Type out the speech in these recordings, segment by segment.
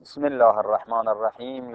بسم الله الرحمن الرحیم.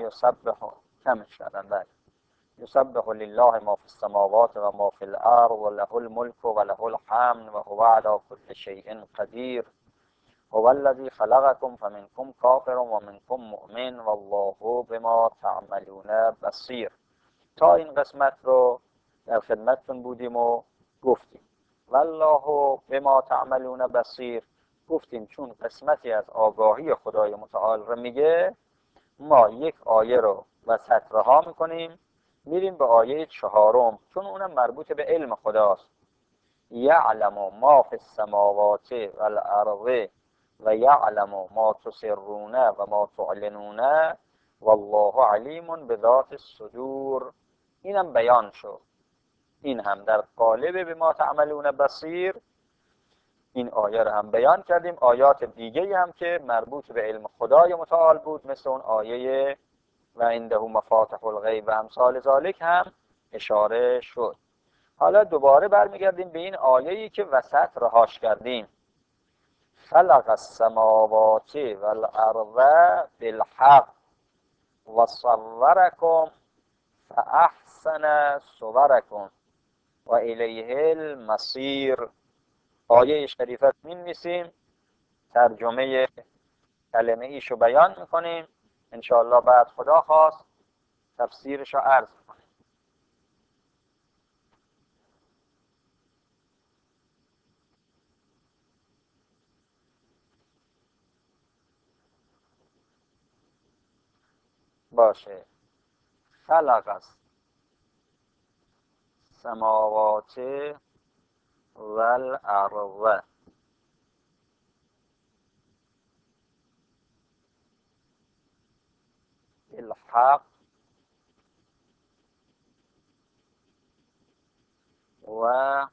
یسبح لله ما فی السماوات و ما فی الارض و له الملک و له الحمد و هو علی کل شیء قدیر. هو الذی خلقکم فمنکم کافر و منکم مؤمن والله بما تعملون بصیر. تا این قسمت رو در خدمتتون بودیم و گفتیم والله بما تعملون بصیر. گفتیم چون قسمتی از آگاهی خدای متعال رو میگه، ما یک آیه رو وسط رها میکنیم میریم به آیه 4 چون اونم مربوط به علم خداست. یعلم ما فی السماوات والارض و یعلم ما تسرون و ما تعلنون والله علیم بذات الصدور. اینم بیان شد. این هم در قالب به ما تعملون بصیر. این آیه رو هم بیان کردیم. آیات دیگه هم که مربوط به علم خدای متعال بود مثل اون آیه و عنده مفاتح الغیب و امثال ذالک هم اشاره شد. حالا دوباره برمیگردیم به این آیه‌ای که وسط رهاش کردیم. خلق السماوات والارض بالحق و صورکم فاحسن صورکم و الیه المصیر. آیه شریفه می‌نویسیم، ترجمه کلمه ایشو بیان میکنیم، انشاءالله بعد خدا خواست تفسیرشو عرض میکنیم. باشه. خلق السماوات والارض بالحق و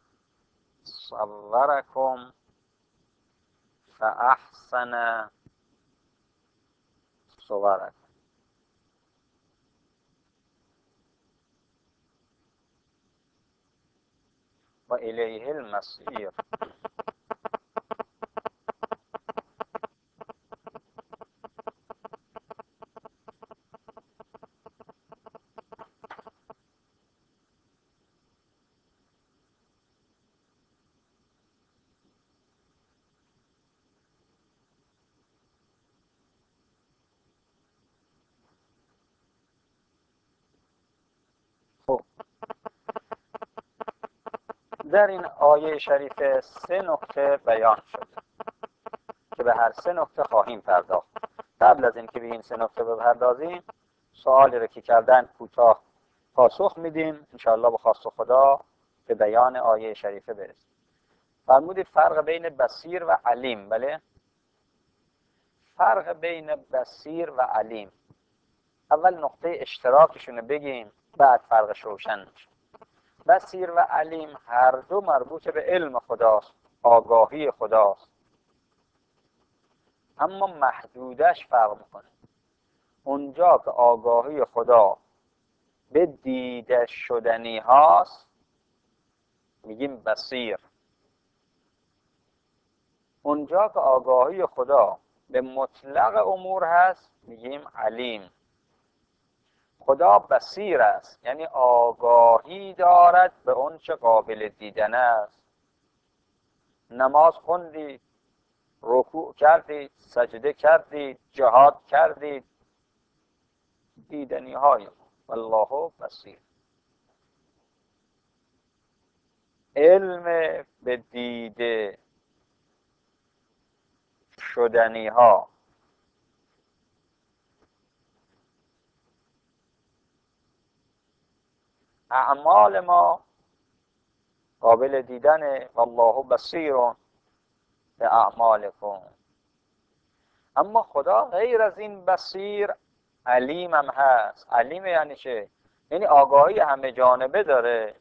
صورکم فاحسن صورکم و الیه المصیر. خب در این آیه شریف 3 نکته بیان شد که به هر 3 نکته خواهیم پرداخت. قبل از اینکه به این 3 نکته بپردازیم، سوالی رو که کردن کوتاه پاسخ میدیم انشاءالله به خواست خدا به بیان آیه شریفه برسیم. فرمودید فرق بین بصیر و علیم. بله، فرق بین بصیر و علیم، اول نقطه اشتراکشون بگیم بعد فرقش روشن میشه. بصیر و علیم هر دو مربوط به علم خداست، آگاهی خداست، اما محدودش فرق میکنه. اونجا که آگاهی خدا به دیده شدنی هاست میگیم بصیر. اونجا که آگاهی خدا به مطلق امور هست میگیم علیم. خدا بصیر است، یعنی آگاهی دارد به اون چه قابل دیدن است. نماز خوندید، رکوع کردید، سجده کردید، جهاد کردید، دیدنی های والله بصیر. علم به دیده شدنی ها اعمال ما قابل دیدن والله بصیر به اعمالکم. اما خدا غیر از این بصیر علیم هم هست. علیم یعنی چه؟ یعنی آگاهی همه جانبه داره.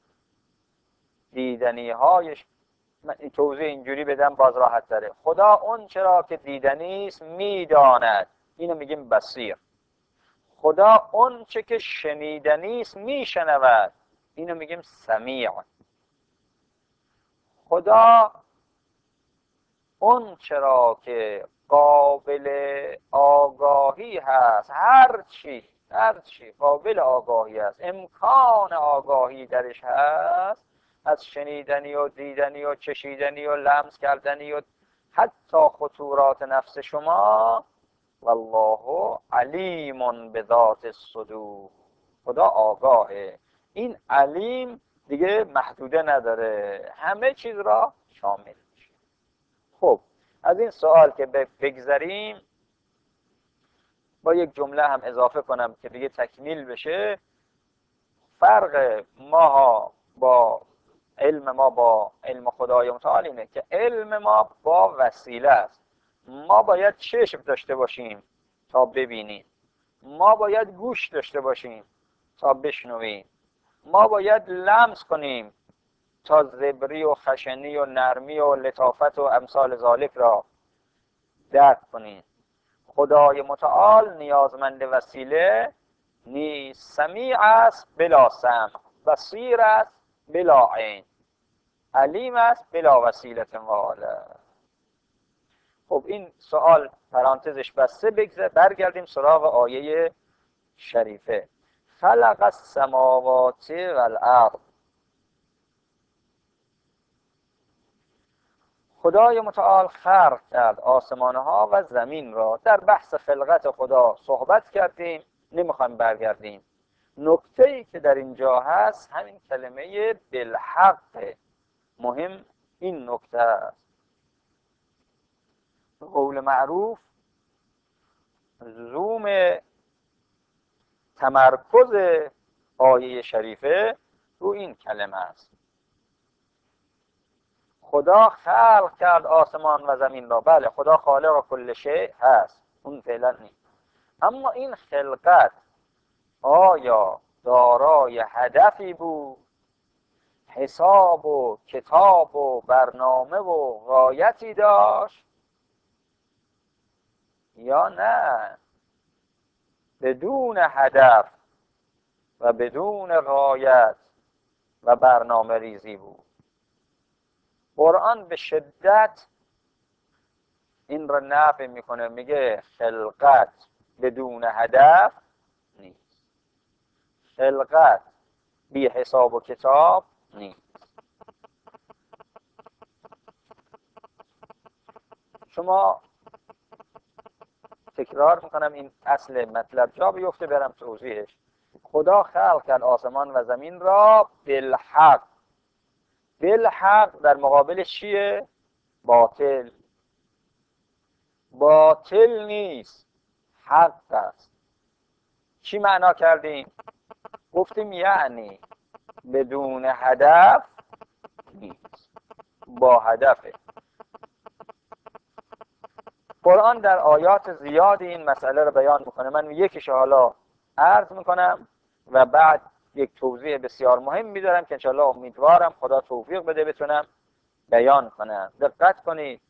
دیدنی هایش، من این توضیح اینجوری بدم باز راحت داره. خدا اون چرا که دیدنی است میداند، اینو میگیم بصیر. خدا اون چه که شنیدنی است میشنود، اینو میگیم سمیع. خدا اون چرا که قابل آگاهی هست، هر چی قابل آگاهی است، امکان آگاهی درش هست، از شنیدنی و دیدنی و چشیدنی و لمس کردنی و حتی خطورات نفس شما. والله علیم بذات الصدور، خدا آگاهه. این علیم دیگه محدوده نداره، همه چیز را شامل میشه. خب از این سوال که بگذریم، با یک جمله هم اضافه کنم که دیگه تکمیل بشه. فرق ما با علم خدای متعال اینه که علم ما با وسیله است. ما باید چشم داشته باشیم تا ببینیم، ما باید گوش داشته باشیم تا بشنویم، ما باید لمس کنیم تا زبری و خشنی و نرمی و لطافت و امثال ذالک را درک کنیم. خدای متعال نیازمند وسیله نیست. سمیع است بلا سمع، بصیر است بلا عین، علیم است بلا وسیله واله. خب این سوال پرانتزش بسته، برگردیم سراغ آیه شریفه. خلق السماوات والارض، خدای متعال خلق کرد آسمانها و زمین را. در بحث خلقت خدا صحبت کردیم، نمیخوایم برگردیم. نکته‌ای که در اینجا هست همین کلمه بالحق، مهم این نکته است. قول معروف زوم تمرکز آیه شریفه رو این کلمه است. خدا خلق کرد آسمان و زمین را. بله، خدا خالق کل شیء هست، اون فعلا نیست. اما این خلقت آیا دارای هدفی بود، حساب و کتاب و برنامه و غایتی داشت، یا نه بدون هدف و بدون غایت و برنامه ریزی بود؟ قرآن به شدت این را نفی میکنه، میگه خلقت بدون هدف نیست، خلقت بی حساب و کتاب نیست. شما تکرار میکنم این اصل مطلب جا بیفته برم توضیحش. خدا خلق کرد آسمان و زمین را بالحق. بالحق در مقابلش چیه؟ باطل. باطل نیست، حق است. چی معنا کردیم؟ گفتیم یعنی بدون هدف نیست، با هدفه. قرآن در آیات زیادی این مسئله رو بیان میکنه. من یکیش حالا عرض میکنم و بعد یک توضیح بسیار مهم میذارم که انشاءالله امیدوارم خدا توفیق بده بتونم بیان کنم. دقت کنید،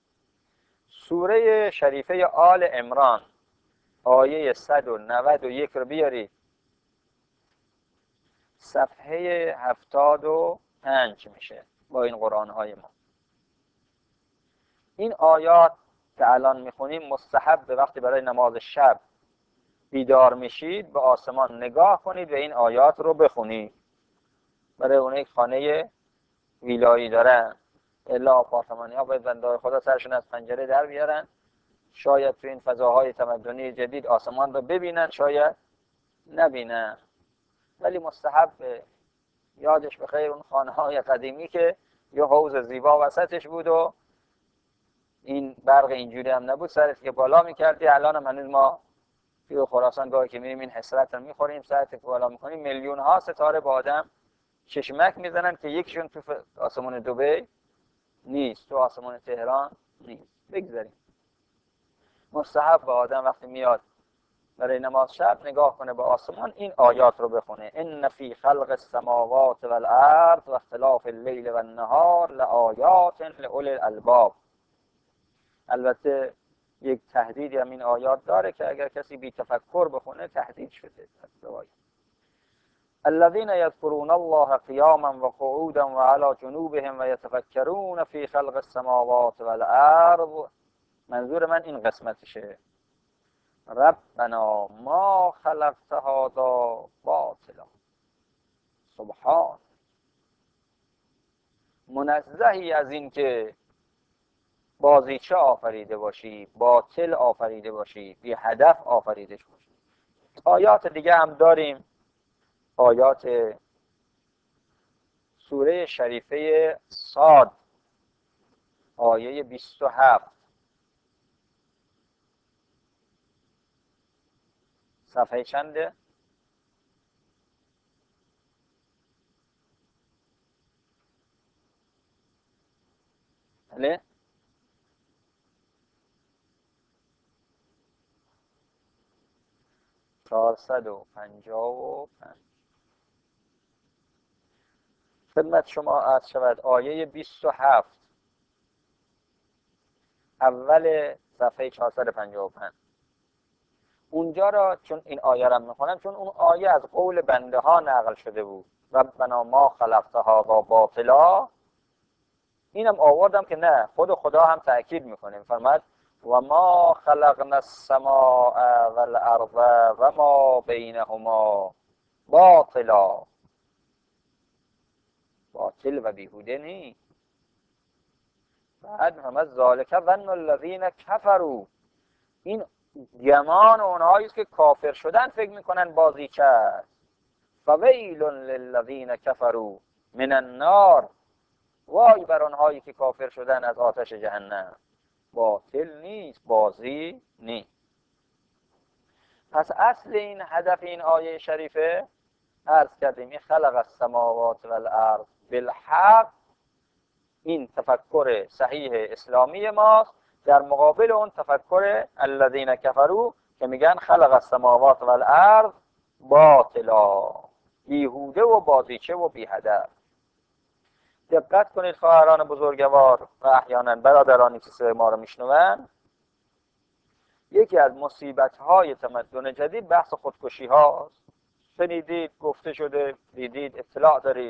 سوره شریفه آل عمران آیه 191 رو بیارید، صفحه 75 میشه با این قرآن های ما. این آیات که الان میخونیم مستحب به وقتی برای نماز شب بیدار میشید به آسمان نگاه کنید و این آیات رو بخونید. برای اونایی که خانه ویلایی دارن الا آپارتمانی ها باید بنده‌های خدا سرشون از پنجره در بیارن، شاید تو این فضاهای تمدنی جدید آسمان رو ببینن، شاید نبینن، ولی مستحب یادش بخیر اون خانه های قدیمی که یه حوض زیبا وسطش بود و این برق اینجوری هم نبود، سرت که بالا میکردی. الان هم هنوز ما توی خراسان گاهی که میریم این حسرت رو میخوریم، سرت که بالا میکنیم میلیون ها ستاره با آدم چشمک میزنن که یکیشون تو آسمون دبی نیست، تو آسمون تهران نیست. بگذاریم. مستحب با آدم وقتی میاد برای نماز شب نگاه کنه به آسمان، این آیات رو بخونه. ان فی خلق السماوات والارض و اختلاف اللیل والنهار لآیات لأولی الالباب. البته یک تهدیدی هم این آیات داره که اگر کسی بی تفکر بخونه تهدید شده. الذين يذكرون الله قياما وقعودا وعلى جنوبهم ويتفكرون في خلق السماوات والارض منظور من این قسمتشه. ربنا ما خلقت هذا باطلا، سبحان، منزهی از این که بازیچه آفریده باشی، باطل آفریده باشی، بی هدف آفریده باشی. آیات دیگه هم داریم، آیات سوره شریفه صاد آیه 27 صفحه چنده؟ بله 455 خدمت شما عرض شود. آیه 27 اول صفحه 455. اونجا را چون این آیه را میخونم، چون اون آیه از قول بنده ها نقل شده بود، ربنا ما خلقتها با باطلا، اینم آوردم که نه، خود خدا هم تأکید میکنه، فرماد و ما خلقنا السماء والارض و ما بینهما باطلا، باطل و بیهوده نیست. بعد فرماد ذالک ظن الذین کفروا، این گمان اونهایی است که کافر شدن فکر میکنن بازیچه است. فویل للذین کفروا من النار، وای بر آنهایی که کافر شدن از آتش جهنم. باطل نیست، بازی نیست. پس اصل این هدف این آیه شریفه عرض کردیم، این خلق السماوات والارض بالحق، این تفکر صحیح اسلامی ماست، در مقابل اون تفکر الذین کفروا که میگن خلق السماوات والارض باطلا، بیهوده و بازیچه و بی هدف. دقت کنید خواهران بزرگوار و احیانا برادرانی که صدای ما رو میشنوند، یکی از مصیبت‌های تمدن جدید بحث خودکشی هاست. شنیدید، گفته شده، دیدید، اطلاع دارید.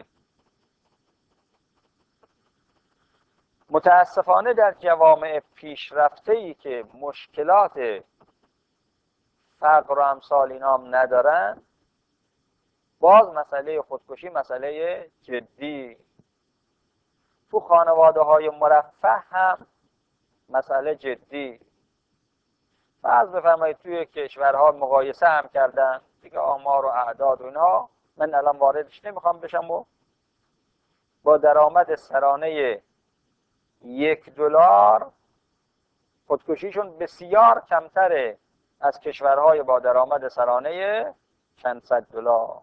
متاسفانه در جوامع پیشرفته‌ای که مشکلات فقر و امثال اینام ندارن، باز مسئله خودکشی مسئله جدی. تو خانواده‌های مرفه هم مسئله جدی. فرض بفرمایید توی کشورها مقایسه هم کردن دیگه، آمار و اعداد و اینها من الان واردش نمیخوام بشم، و با درآمد سرانه $1 خودکشیشون بسیار کمتره از کشورهای با درآمد سرانه چند صد دلار.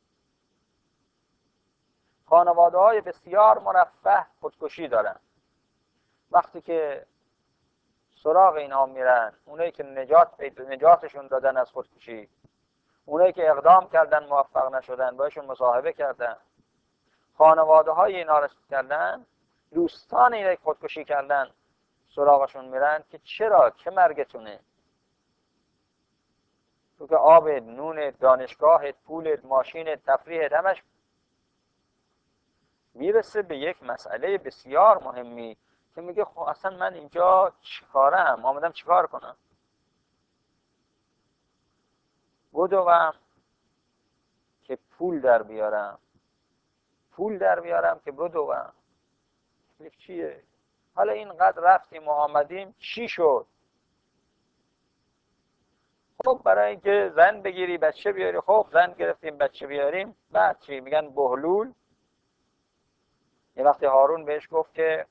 خانواده‌های بسیار مرفه خودکشی دارن. وقتی که سراغ اینها میرن، اونایی که نجاتشون دادن از خودکشی، اونایی که اقدام کردن موفق نشدن، باشون مصاحبه کردن، خانواده‌های اینا رو کردن، دوستان اینا که خودکشی کردن سراغشون میرن که چرا، چه مرگتونه؟ تو که آب، نون، دانشگاه، پول، ماشین، تفریح، همش میرسه به یک مسئله بسیار مهمی که میگه خب اصلا من اینجا چیکارم؟ آمدم چیکار کنم؟ بدوم که پول در بیارم، پول در بیارم که بدوم. چیه؟ حالا اینقدر رفتیم و آمدیم، چی شد؟ خب برای اینکه زن بگیری بچه بیاری، خب زن گرفتیم بچه بیاریم، بعد چی؟ میگن بهلول. یه وقتی هارون بهش گفت که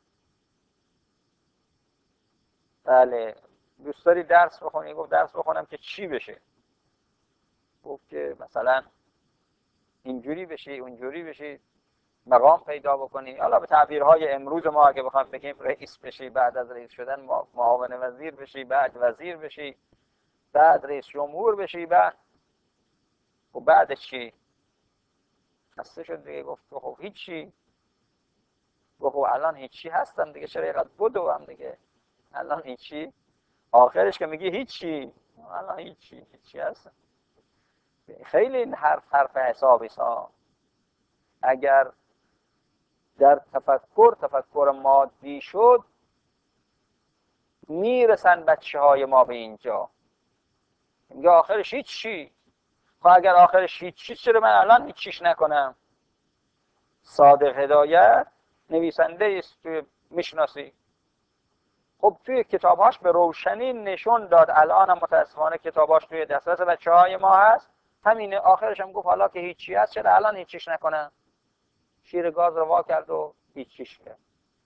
بله دوست داری درس بخونی؟ گفت درس بخونم که چی بشه؟ گفت که مثلا اینجوری بشی، اونجوری بشی، مقام پیدا بکنی. حالا به تعبیرهای امروز ما اگه بخوام بگیم رئیس بشی، بعد از رئیس شدن معاون وزیر بشی، بعد وزیر بشی، بعد رئیس جمهور بشی، بعد و بعد چی؟ خسته شد دیگه. گفت خب هیچی. گفت خب الان هیچی هستم دیگه، چرا اینقدر بدوم دیگه؟ الان هیچی. آخرش که میگی هیچی، الان هیچی هستم. خیلی این حرف حسابی ها. اگر در تفکر مادی شد، میرسن بچه های ما به اینجا، میگه آخرش هیچ چی. خب اگر آخرش هیچ چی، چرا من الان هیچ چیش نکنم؟ صادق هدایت نویسنده است توی میشناسی، خب توی کتابهاش به روشنی نشون داد. الان هم متاسفانه کتابهاش توی دسترس بچه‌های ما هست. همینه، آخرش هم گفت حالا که هیچی هست چرا الان هیچیش نکنم؟ شیر گاز رو وا کرد و هیچیش کرد.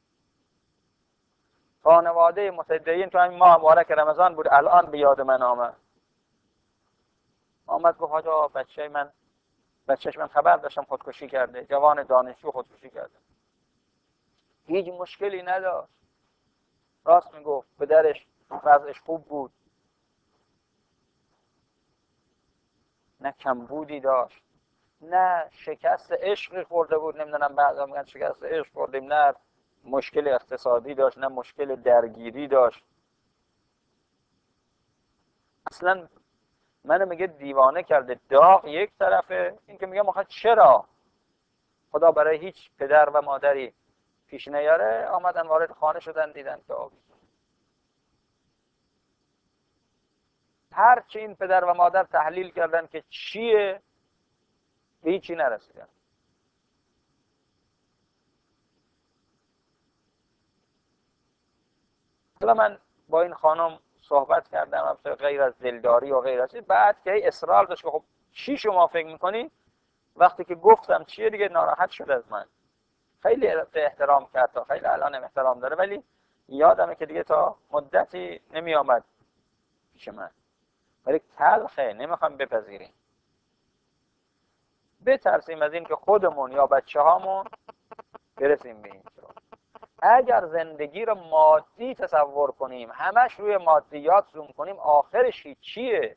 خانواده متدین تو همین ماه مبارک رمضان بود، الان به یاد من آمد گفت حاجا بچهش من خبر داشتم خودکشی کرده، جوان دانشجو خودکشی کرده. هیچ مشکلی نداشت، راست میگفت، پدرش وضعش خوب بود، نه کمبودی داشت، نه شکست عشقی خورده بود، نمیدونم بعضا میگن شکست عشق خوردیم، نه مشکل اقتصادی داشت، نه مشکل درگیری داشت. اصلا منو میگه دیوانه کرده. داغ یک طرفه، این که میگه آخه چرا خدا برای هیچ پدر و مادری پیش نیاره. آمدن وارد خانه شدن، دیدن که هر چی این پدر و مادر تحلیل کردن که چیه، به هیچی نرسیدن. حالا من با این خانم صحبت کردم غیر از دلداری و غیر از این، بعد که اصرار داشت که خب چی شما فکر میکنی، وقتی که گفتم چیه دیگه ناراحت شد از من. خیلی احترام کرد، تا خیلی الان احترام داره، ولی یادمه که دیگه تا مدتی نمی آمد پیش من. ولی تلخه، نمیخوام بپذیریم. بترسیم از این که خودمون یا بچه هامون برسیم به این. اگر زندگی رو مادی تصور کنیم، همش روی مادیات زوم کنیم، آخرش چیه؟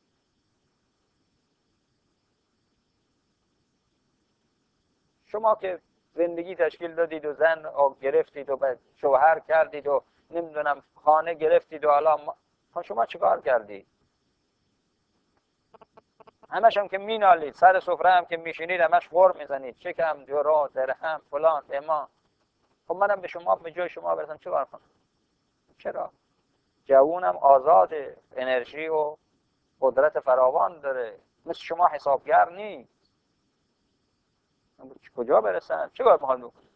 شما که زندگی تشکیل دادید و زن گرفتید و شوهر کردید و نمیدونم خانه گرفتید و حالا شما چیکار کردید؟ همش هم که مینالید، سر سفره هم که میشینید همش غر میزنید، چکم، یورو، درهم، فلان، اما. خب منم به جای شما برسم چیکار کنم؟ چرا؟ جوونم آزاده، انرژی و قدرت فراوان داره، مثل شما حسابگر نیست. کجا برسن؟ چه باید میخواد بکنم؟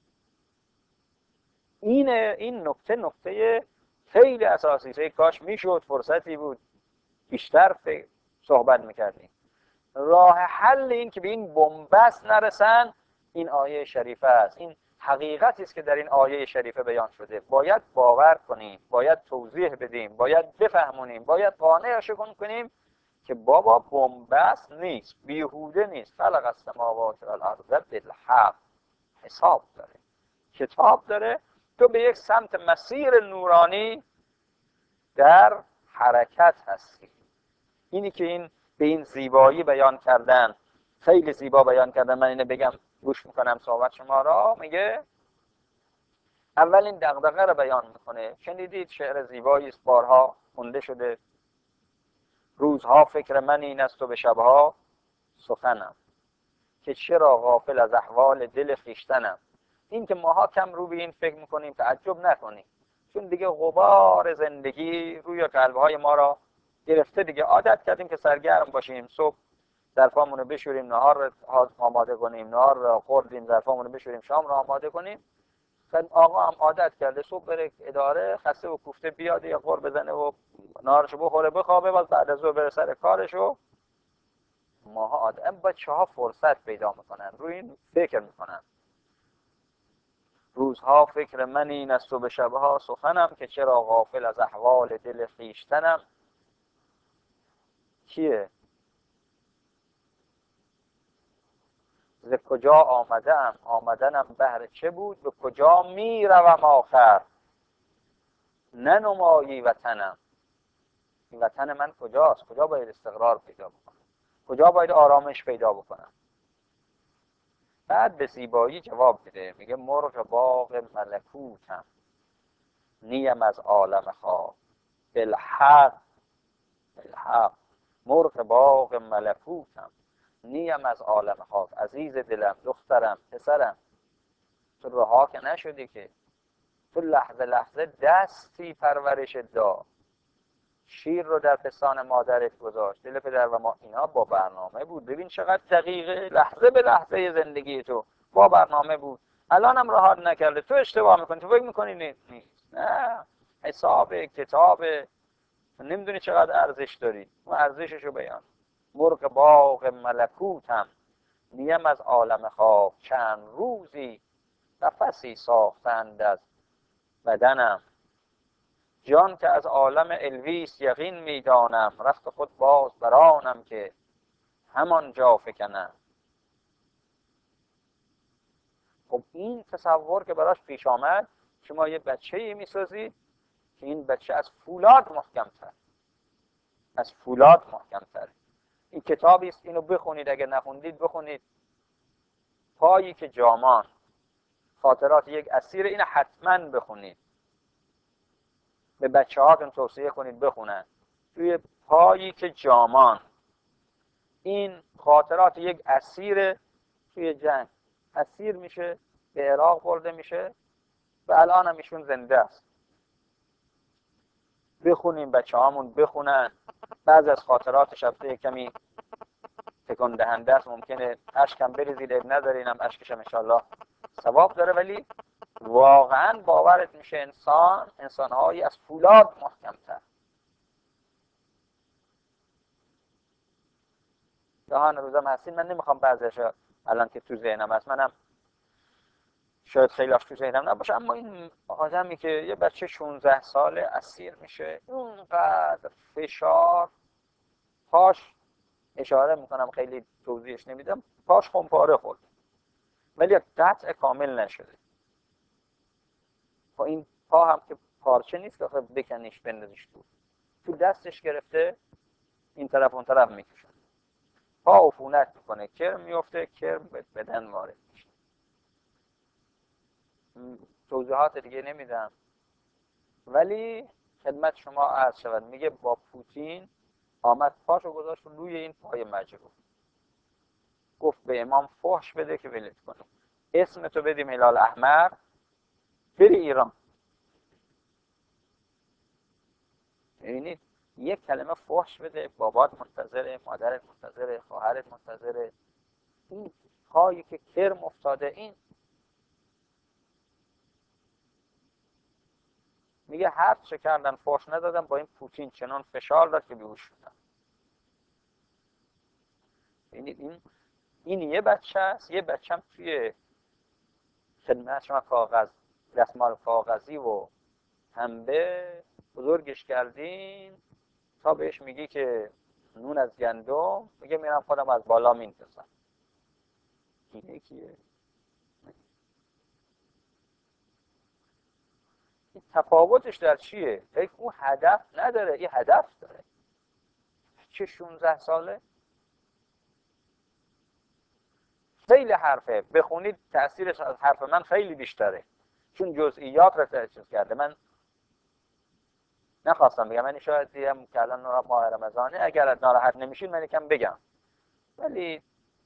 این نکته خیلی اساسی. کاش میشد فرصتی بود بیشتر صحبت میکردیم. راه حل این که به این بنبست نرسن، این آیه شریفه است. این حقیقتی است که در این آیه شریفه بیان شده. باید باور کنیم، باید توضیح بدیم، باید بفهمونیم، باید قانعشون کنیم که بابا بنبست نیست، بیهوده نیست. خلق السماوات والارض بالحق، حساب داره، کتاب داره. تو به یک سمت مسیر نورانی در حرکت هستی. اینی که این به این زیبایی بیان کردن، خیلی زیبا بیان کردن. من اینو بگم گوش میکنم صحبت شما را. میگه اول این دغدغه رو بیان میکنه. شنیدید شعر زیبایی است، بارها خونده شده: روزها فکر من این است و به شبها سخنم، که چرا غافل از احوال دل خویشتنم. این که ماها کم رو به این فکر میکنیم تعجب نکنیم، چون دیگه غبار زندگی روی قلبهای ما را گرفته. دیگه عادت کردیم که سرگرم باشیم، صبح ظرفامون رو بشوریم، نهار رو آماده کنیم، نهار رو خوردیم، ظرفامون رو بشوریم، شام رو آماده کنیم. آقا هم عادت کرده صبح بره اداره، خسته و کوفته بیاد یه خور بزنه و نهارشو بخوره بخوابه، باز بعد از ظهر بره سر کارشو. ماها آدم بچه‌ها فرصت پیدا میکنن، روی این فکر میکنن. روزها فکر من این است و به شبها سخنم، که چرا غافل از احوال دل خویشتنم. کیه؟ ز کجا آمدم، آمدنم بهر چه بود، به کجا میروم آخر، ننمایی وطنم. این وطن من کجاست؟ کجا باید استقرار پیدا بکنم؟ کجا باید آرامش پیدا بکنم؟ بعد به زیبایی جواب میده، میگه مرغ باغ ملکوتم، نیم از عالم خواب، بالحق، بالحق. مرغ باغ ملکوتم، نیم از عالم خواب. عزیز دلم، دخترم، پسرم، تو رها که نشدی که. تو لحظه لحظه دستی پرورش دا. شیر رو در پستان مادرت گذاشت، دل پدر و ما، اینا با برنامه بود. ببین چقدر دقیقه، لحظه به لحظه زندگی تو با برنامه بود. الانم راحت نکرده، تو اشتباه میکنی، تو فکر میکنی نیست. نه، حساب کتاب، نمیدونی چقدر ارزش داری، اون ارزششو بیان. مرغ باغ ملکوتم، نیم از عالم خواب، چند روزی نفسی ساختند از بدنم. جان که از عالم الویس یقین میدانم، رخت خود باز برانم که همان جا فکنم. خب این تصور که براش پیش آمد، شما یه بچه‌ای میسازید که این بچه از فولاد محکم‌تر، از فولاد محکم‌تر. این کتابی است، اینو بخونید، اگه نخوندید بخونید. پایی که جامان، خاطرات یک اسیر، اینو حتما بخونید. به بچه‌هاتون توصیه کنید بخونن. توی پایی که جامان، این خاطرات یک اسیر توی جنگ، اسیر میشه، به عراق برده میشه و الان هم ایشون زنده است. بخونیم، بچه‌هامون بخونن. بعضی از خاطراتش البته کمی تکان دهنده است، ممکنه اشکم بریزید، اب نداره، اینم اشکش هم انشالله ثواب داره، ولی واقعا باورت میشه انسان‌هایی از فولاد محکم‌تر. جهان روزم هستین، من نمیخوام بعضیش الان که تو ذهنم هست، منم شاید خیلی‌اش تو ذهنم نباشه، اما این آدمی که یه بچه 16 ساله اسیر میشه، اونقدر فشار، پاش، اشاره میکنم خیلی توضیحش نمیدم، پاش خمپاره خورد ولی قطع کامل نشده. با این پا هم که پارچه نیست که بکنیش بندازیش تو دستش گرفته این طرف اون طرف میکشه، پا عفونت میکنه، کرم میفته، کرم به بدن وارد میشه. توضیحات دیگه نمیدم، ولی خدمت شما عرض شود، میگه با پوتین آمد پاشو گذاشت روی این پای مجروح، گفت به امام فحش بده که ولت کنه، اسمتو بدیم هلال احمر، بری ایران. ببینید، یک کلمه فحش بده، بابات منتظره، مادرت منتظره، خواهرت منتظره، این پایی که کرم افتاده، این میگه هر چه کردن فحش ندادن، با این پوتین چنان فشار داد که بیهوش شدن. ببینید این یه بچه است، یه بچه هم توی خدمت شما کاغذ، دستمال کاغذی و پنبه بزرگش کردین تا بهش میگی که نون از گندم، میگه میرم خودم از بالا میندازم. اینه کیه؟ این تفاوتش در چیه؟ اون هدف نداره، این هدف داره. چه 16 ساله؟ خیلی حرفه، بخونید تأثیرش از حرف من خیلی بیشتره، چون جزئیات رو تأثیر کرده. من نخواستم بگم، من شاید دیدم که الان ماه رمضانه، اگر ناراحت نمیشین من یکم بگم، ولی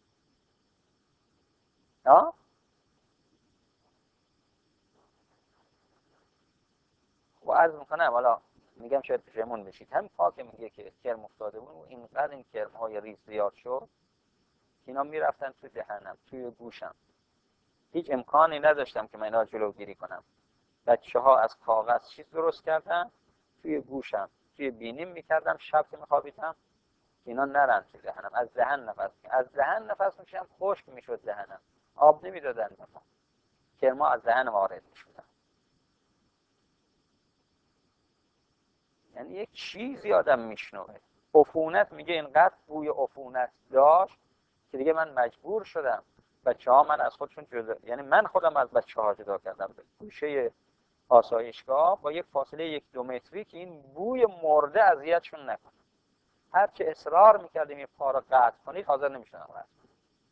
خب عرض میکنم، حالا میگم شاید پشیمون بشید. هم پا که میگه که کرم افتاده بود و اینقدر این کرم های ریز زیاد شد که اینا میرفتن توی دهنم، توی گوشم، هیچ امکانی نداشتم که من اینا جلوگیری کنم. بچه ها از کاغذ چیز درست کردن، توی گوشم، توی بینیم میکردم، شب که میخوابیدم اینا نرن توی دهنم، از دهن نفس میشم، خشک میشد دهنم، آب نمیدادن، کرما از دهن وارد میشدن. یعنی یک چیزی آدم میشنوه. عفونت، میگه اینقدر بوی عفونت داشت که دیگه من مجبور شدم بچه‌ها من از خودشون جدا، یعنی من خودم از بچه‌ها جدا کردم به گوشه آسایشگاه با یک فاصله 1-2 متری که این بوی مرده اذیتشون نکنه. هر چه اصرار میکردیم این پا رو قطع کنید، حاضر نمیشدم قطع کنم،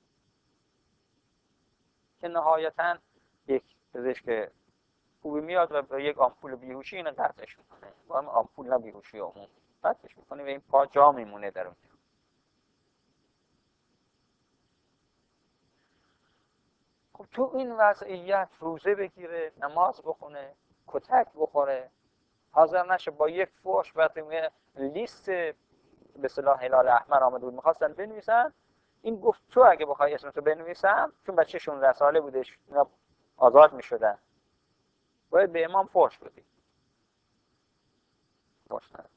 که نهایتاً یک پزشک خوبی میاد و با یک آمپول بیهوشی اینو قطعش میکنه، با هم آمپول نه بیهوشی عمومی قطعش میکنه و این پا جا میمونه در اون. خب تو این وضعیت روزه بگیره، نماز بخونه، کتک بخوره، حاضر نشه با یک فحش وقتی لیست به اصطلاح هلال احمر آمده بود میخواستن بنویسن، این گفت تو اگه بخوای اسمتو بنویسم، چون بچه 16 ساله بودش اینا آزاد میشدن، باید به امام فحش بدی. فحش نداد.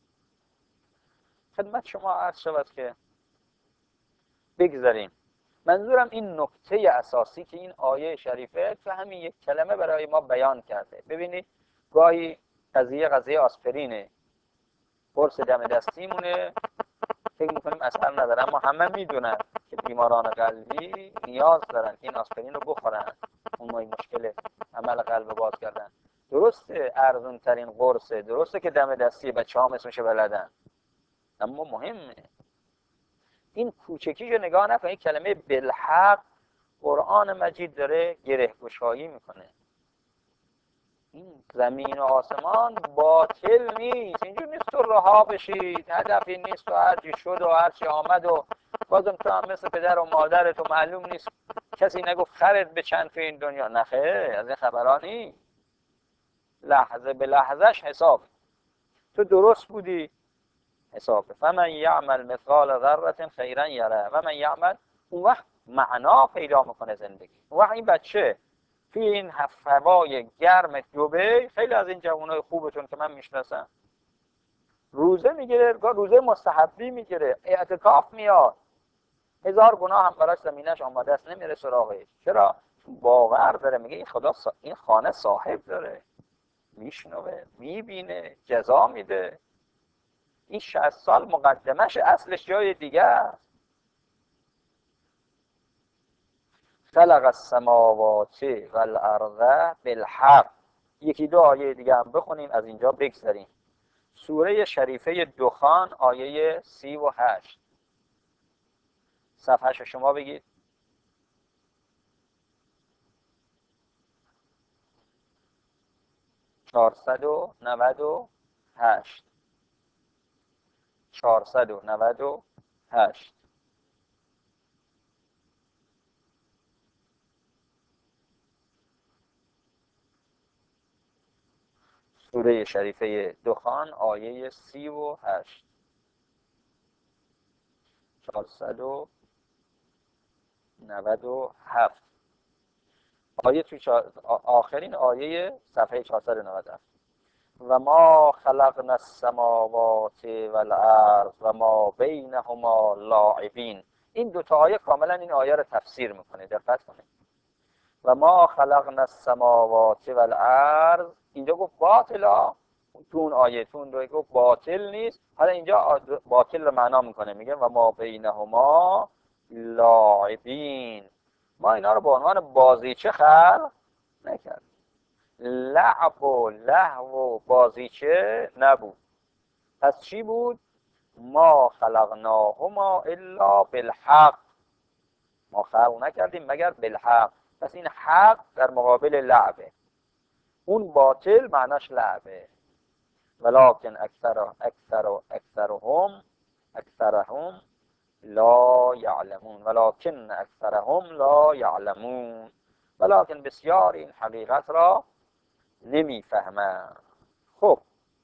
خدمت شما عرض شود که بگذاریم. منظورم این نکته اساسی که این آیه شریفه تو همین یک کلمه برای ما بیان کرده. ببینید گاهی قضیه آسپرینه، قرص دم دستیمونه، فکر میکنیم اثر نداره، اما همه میدونن که بیماران قلبی نیاز دارن که این آسپرین رو بخورن، اون مشکل عمل قلب باز کردن. درسته ارزون ترین قرصه، درسته که دم دستی بچه هم اسمش بلدن، اما مهمه این کوچکیشو نگاه نکنید. کلمه بالحق قرآن مجید داره گره‌گشایی میکنه. این زمین و آسمان باطل نیست، اینجور نیست تو رها بشید، هدفی نیست و هرچی شد و هرچی آمد و بازم تو هم مثل پدر و مادرت و معلوم نیست کسی نگفت خرد به چند تو این دنیا. نخیر، از این خبرانی لحظه به لحظهش حساب. تو درست بودی حساب. فمن یعمل مثقال ذره خیرا یره و من یعمل. اون وقت معنا پیدا میکنه زندگی. اون وقت این بچه توی این هوای گرم دبی، خیلی از این جوانای خوبتون که من میشناسم روزه میگیره، روزه مستحبی میگیره، اعتکاف میاد، هزار گناه هم براش زمینش آماده است، نمیره سراغش. چرا؟ باور داره، میگه این خدا این خانه صاحب داره، میشنوه، میبینه، جزا میده. این 60 سال مقدمش اصلش جای دیگه است. خلق السماوات والارض بالحق. یکی دو آیه دیگه هم بخونیم از اینجا بگذریم. سوره شریفه دخان آیه 38. صفحه شما بگید. 498. 498. سوره شریفه دخان آیه 38. 497 آیه توی آخرین آیه صفحه 497. و ما خلقنا السماوات والارض و ما بینهما لاعبین. این دو تا آیه کاملا این آیه رو تفسیر میکنه، دقت کنید. و ما خلقنا السماوات والارض، اینجا گفت باطلا، تو اون آیه تو اون دو گفت باطل نیست، حالا اینجا باطل رو معنا میکنه، میگه و ما بینهما لاعبین. ما اینا رو به عنوان بازیچه خلق نکردیم. لعب و لهو و بازیچه نبود. پس چی بود؟ ما خلقناهما الا بالحق. ما خلق نکردیم مگر بالحق. پس این حق در مقابل لعبه، اون باطل معناش لعبه. ولکن اکثرهم لا یعلمون. ولکن اکثرهم لا یعلمون. ولکن بسیار این حقیقت را نمیفهمن. خب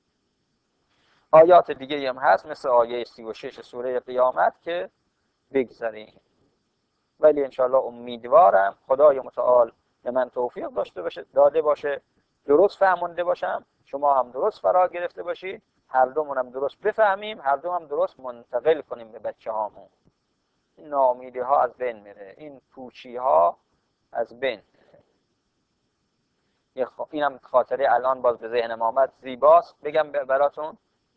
آیات دیگه هم هست مثل آیه 36 سوره قیامت که بگذاریم، ولی انشاءالله امیدوارم خدای متعال به من توفیق داده باشه درست فهمونده باشم، شما هم درست فرا گرفته باشید، هر دومون هم درست بفهمیم، هر دو هم درست منتقل کنیم به بچه هامون. این ناامیدی ها از بین میره، این پوچی ها از بین. اینم خاطره الان باز به ذهنم آمد، زیباست بگم براتون.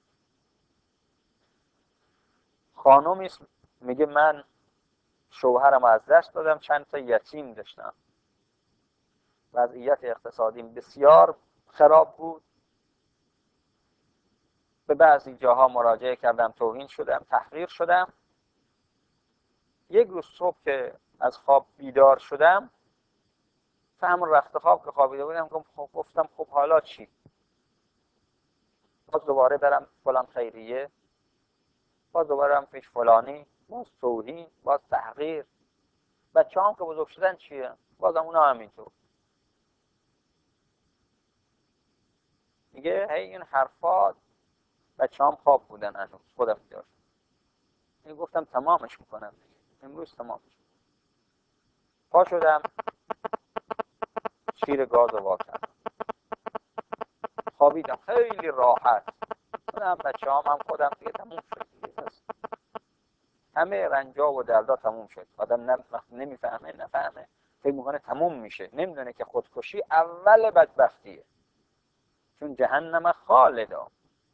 خانومی میگه من شوهرم از دست دادم، چند تا یتیم داشتم، وضعیت اقتصادیم بسیار خراب بود، به بعضی جاها مراجعه کردم، توهین شدم، تحقیر شدم. یک روز صبح که از خواب بیدار شدم، همون رخت خواب که خوابیده بودم گفتم خب حالا چی؟ باز دوباره برم فلان خیریه، باز دوباره برم پیش فلانی، باز توهین، باز تحقیر. بچه هم که بزرگ شدن چیه؟ بازم اونا همینطور. میگه هی این حرفات بچه‌ام خواب بودن هنوز خودم بیدار شدم. گفتم تمامش میکنم امروز تمامش. پا شدم شیر گاز رو وا کردم خوابیدم خیلی راحت. خودم بچه‌هام هم خودم دیگه تموم شد دیگه. همه رنجا و دردا تموم شد. آدم نمیفهمه نفهمه فکر میکنه تموم میشه، نمیدونه که خودکشی اول بدبختیه، چون جهنم خالدا.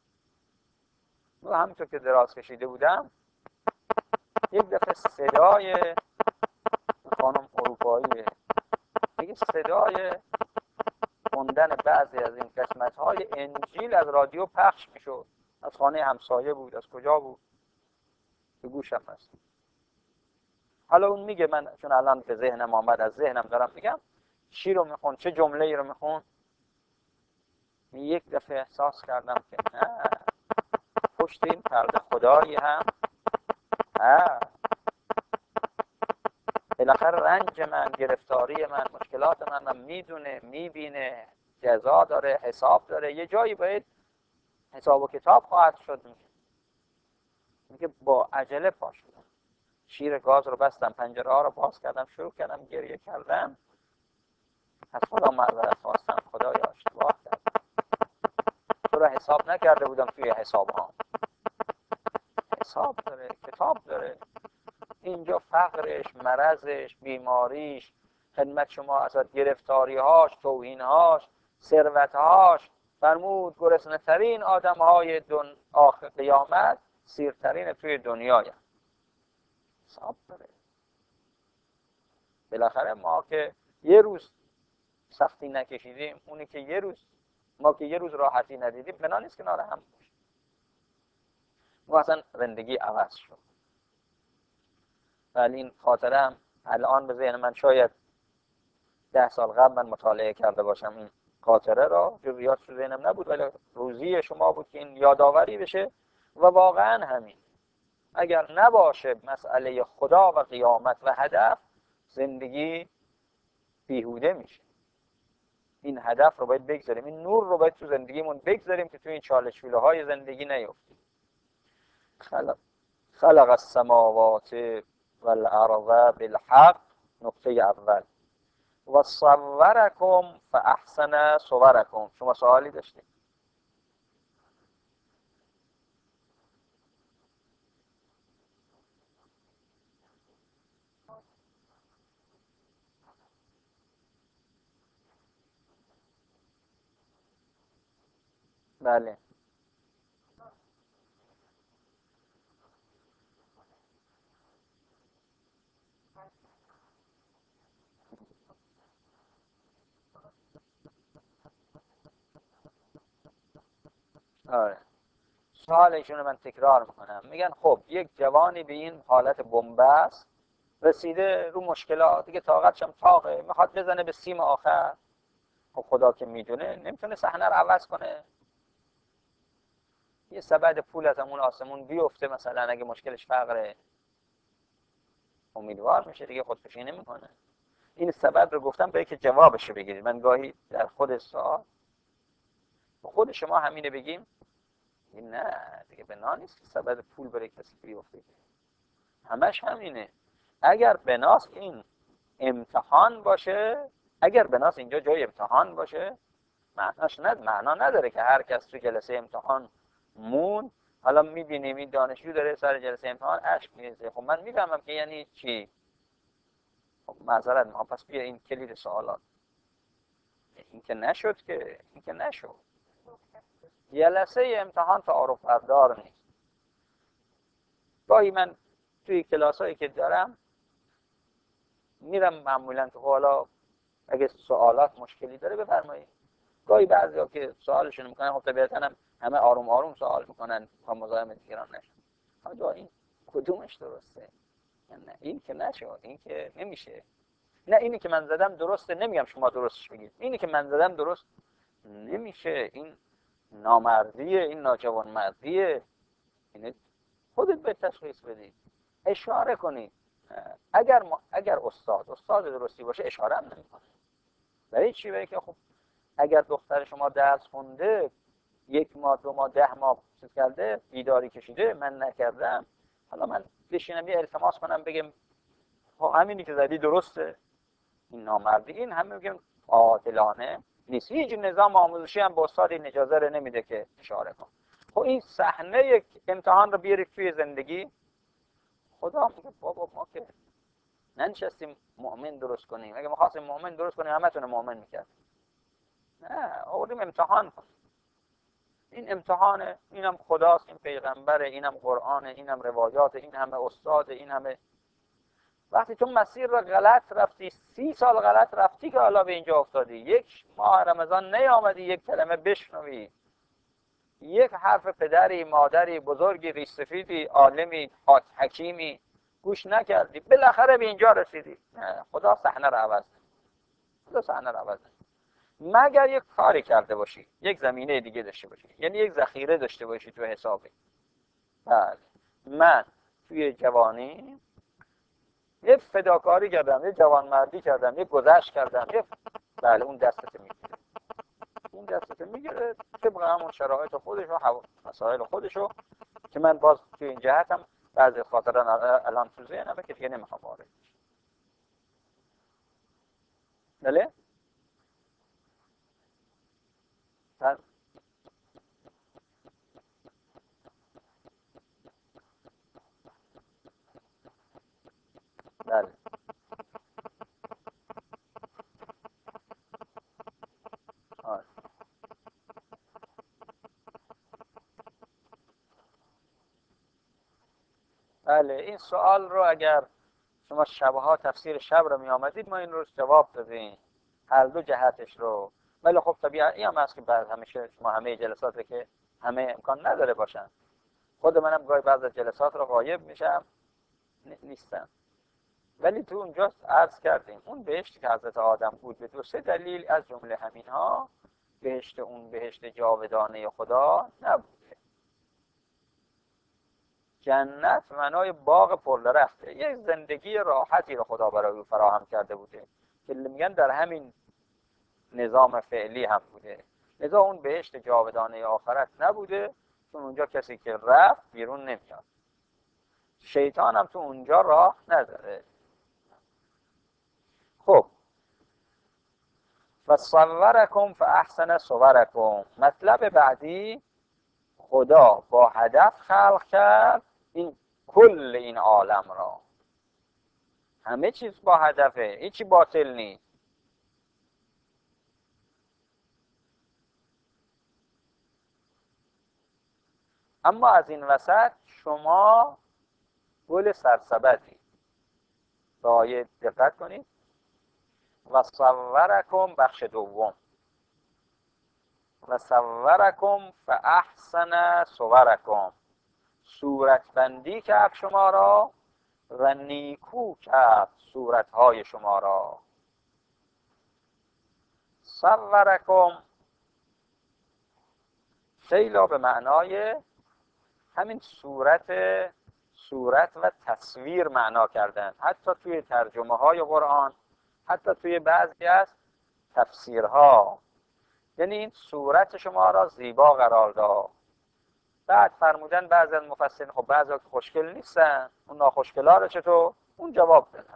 و همونطور که دراز کشیده بودم یک دفعه صدای خانم اروپاییه، میگه صدای خوندن بعضی از این قسمت‌های انجیل از رادیو پخش میشد، از خانه همسایه بود، از کجا بود، به گوشم هست. حالا اون میگه، من چون الان به ذهنم آمد از ذهنم دارم میگم، چی رو میخون، چه جمله‌ای رو میخون. یک دفعه احساس کردم که نه، پشت این پرده خدایی هم بالاخره رنج من، گرفتاری من، مشکلات من میدونه، میبینه، جزا داره، حساب داره، یه جایی باید حساب و کتاب خواهد شد. میگه با عجله پا شدم، شیر گاز رو بستم، پنجره ها رو باز کردم، شروع کردم گریه کردم، از خدا معذرت خواستم، خدایا اشتباه کردم، تو را حساب نکرده بودم توی حساب ها. حساب داره، کتاب داره. اینجا فقرش، مرضش، بیماریش، خدمت شما ازت گرفتاریهاش، توهینهاش، ثروتهاش، فرمود گرسنه ترین آدم های آخر قیامت سیرترین توی دنیای. حساب داره. بالاخره ما که یه روز سختی نکشیدیم، اونی که یه روز ما که یه روز راحتی ندیدیم، بنا نیست کنار هم باشیم. ما اصلا زندگی عوض شد. ولی این خاطره هم الان به ذهن من، شاید 10 سال قبل من مطالعه کرده باشم این خاطره را، جزئیات تو ذهنم نبود، ولی روزی شما بود که این یادآوری بشه. و واقعا همین، اگر نباشه مسئله خدا و قیامت و هدف، زندگی بیهوده میشه. این هدف رو باید بگذاریم، این نور رو باید تو زندگیمون بگذاریم که تو این چالشوله های زندگی نیفتیم. خلق السماوات والارض بالحق، نقطه اول. و صورکم فاحسن صورکم. شما سوالی داشتید؟ بله. آره. سوالشون رو من تکرار میکنم. میگن خب یک جوانی به این حالت بنبست رسیده، رو مشکلات دیگه طاقتش هم طاقه، میخواد بزنه به سیم آخر. خب خدا که میدونه نمیتونه صحنه رو عوض کنه. یه سبد پول از همون آسمون بیفته مثلا، اگه مشکلش فقره، امیدوار میشه دیگه، خودکشی نمیکنه. این سبد رو گفتم برای که جوابشو بگیرید. من گاهی در خود سوال خود شما همینه بگیم، نه دیگه بنا نیست که سبد پول برای کسی بیفته، همش همینه. اگر بناس این امتحان باشه، اگر بناس اینجا جای امتحان باشه، معنا نداره که هر کس تو جلسه امتحان مون. حالا میبینیم این دانشجو داره سر جلسه امتحان اشک میریزه. خب من میفهمم که یعنی چی. خب معذرت میخوام، پس بیا این کلید سوالات. این که نشد که، این که نشد. جلسه امتحان تعارف بردار نیست. گاهی من توی کلاسایی که دارم میرم معمولا تو، حالا اگه سوالات مشکلی داره بفرمایید. گاهی بعضیا که سوالشون میکنن، خب طبیعتاً همه آروم آروم سوال میکنن تا مزاحم دیگران نشن. آقا این کدومش درسته؟ نه این که نشد، این که نمیشه. نه اینی که من زدم درسته، نمیگم شما درستش بگید، اینی که من زدم درست نمیشه، این نامردیه، این ناجوانمردیه. این خودت به تشخیص بدید، اشاره کنید. اگر استاد درستی باشه اشاره هم نمیکنه. برای چی؟ برای که خب اگر دختر شما درس خونده 1 ماه 2 ماه 10 ماه چیز کرده، بیداری کشیده، من نکردم، حالا من بشینم یه التماس کنم بگم همینی که زدی درسته؟ این نامردی. این همه میگم عادلانه نیست. هیچ نظام آموزشی هم به استاد این اجازه رو نمیده که اشاره کن. خب این صحنه یک امتحان رو بیارید توی زندگی. خدا میگه بابا ما که ننشستیم مؤمن درست کنیم، اگه ما خواستیم مؤمن درست کنیم همتون مؤمن میکرد. نه، آوردیم امتحان کن. این امتحانه، اینم خداست، این پیغمبره، اینم قرآنه، اینم روایات، این همه استاد، این همه. وقتی تو مسیر رو غلط رفتی، 30 سال غلط رفتی که حالا به اینجا افتادی، 1 ماه رمضان نیامدی یک کلمه بشنوی، یک حرف پدری، مادری، بزرگی، ریشسفیدی، عالمی، حکیمی گوش نکردی، بالاخره به اینجا رسیدی. خدا صحنه رو عوض کنه. خدا صحنه رو عوض کنه. مگر یک کاری کرده باشی، یک زمینه دیگه داشته باشی، یعنی یک ذخیره داشته باشی تو حسابی. بله، من توی جوانی یه فداکاری کردم، یه جوانمردی کردم، یه گذشت کردم، بله اون دستت میگیره. اون دستت میگیره طبق همون شرایط خودش و مسائل خودشو که من باز توی این جهتم بعضی خاطران الان تو ذهنمه که دیگه نمیخوام وارد بله؟ بله. آره. بله این سوال رو اگر شما شبها تفسیر شب رو می آمدید ما این رو جواب دادیم، هر دو جهتش رو. ولی خب طبیعت این هم هست که بعد همیشه شما همه جلسات که همه امکان نداره باشن. خود منم گاهی بعض از جلسات رو غایب میشم، نیستم. ولی تو اونجا عرض کردیم اون بهشتی که حضرت آدم بود به 2-3 دلیل از جمله همین ها بهشت اون بهشت جاودانه خدا نبوده. جنت معنای باغ پردرخته، یک زندگی راحتی رو خدا برای او فراهم کرده بوده که میگن در همین نظام فعلی هم بوده. لذا اون بهشت جاودانه آخرت نبوده، چون اونجا کسی که رفت بیرون نمیاد. شیطان هم تو اونجا راه نداره. خب و صورکم فاحسن صورکم، مطلب بعدی خدا با هدف خلق کرد این کل این عالم را. همه چیز با هدفه، هیچی باطل نیست. اما از این وسط شما گل سرسبدی. به آیه دقت کنید. و صورکم بخش دوم، و صورکم فاحسن صورکم، صورتبندی کرد شما را و نیکو کرد صورتهای شما را. صورکم خیلی به معنای همین صورت و تصویر معنا کردن، حتی توی ترجمه های قرآن، حتی توی بعضی از تفسیرها. یعنی این صورت شما را زیبا قرار داد. بعد فرمودن بعضی از مفسرین خب بعضی که خوشگل نیستن، اون ناخوشگلا رو چطور؟ اون جواب دادن.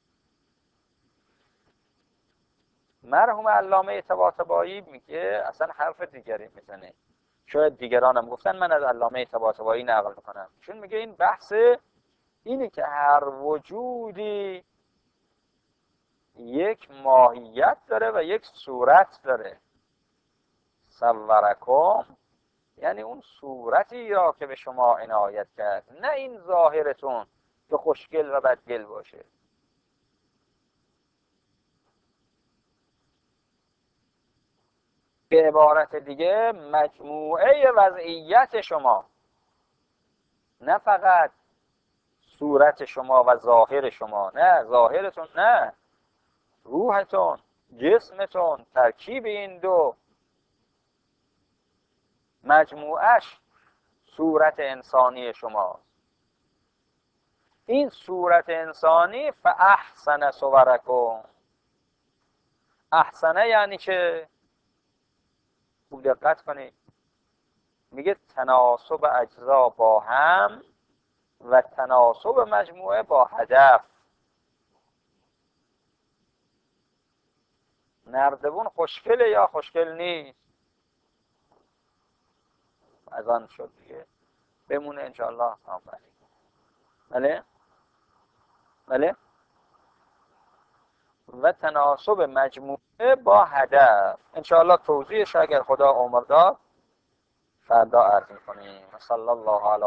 مرحوم علامه طباطبایی میگه اصلا حرف دیگری میزنه، شاید دیگرانم گفتن، من از علامه طباطبایی نقل میکنم، چون میگه این بحث اینه که هر وجودی یک ماهیت داره و یک صورت داره. صورکم یعنی اون صورتی را که به شما عنایت کرد، نه این ظاهرتون که خوشگل و بدگل باشه. به عبارت دیگه مجموعه وضعیت شما، نه فقط صورت شما و ظاهر شما، نه ظاهرتون، نه روحتون، جسمتون، ترکیب این دو مجموعش صورت انسانی شماست. این صورت انسانی فاحسن صورکم، احسنه یعنی که خوب دقت کنید، میگه تناسب اجزا با هم و تناسب مجموعه با هدف. نردبون خوشگله یا خوشگل نیست؟ از آن شد دیگه، بمونه انشاءالله. بله بله. و تناسب مجموعه با هدف انشاءالله توضیحش اگر خدا عمر داد فردا عرض می‌کنیم. صلی الله علی